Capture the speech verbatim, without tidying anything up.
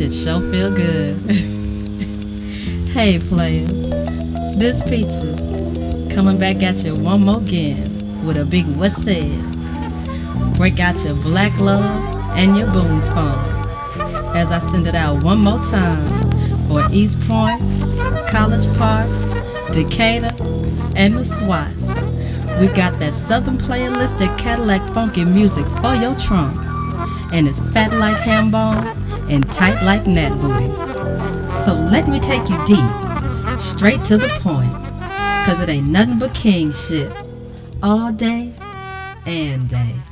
It sure feel good. Hey players, this Peaches coming back at you one more again with a big what's said. Break out your black love and your Boone's phone as I send it out one more time for East Point, College Park, Decatur, and the Swats. We got that Southern playalistic Cadillac funky music for your trunk, and it's fat like ham bone and tight like nat booty. So let me take you deep, straight to the point, cause it ain't nothing but king shit, all day and day.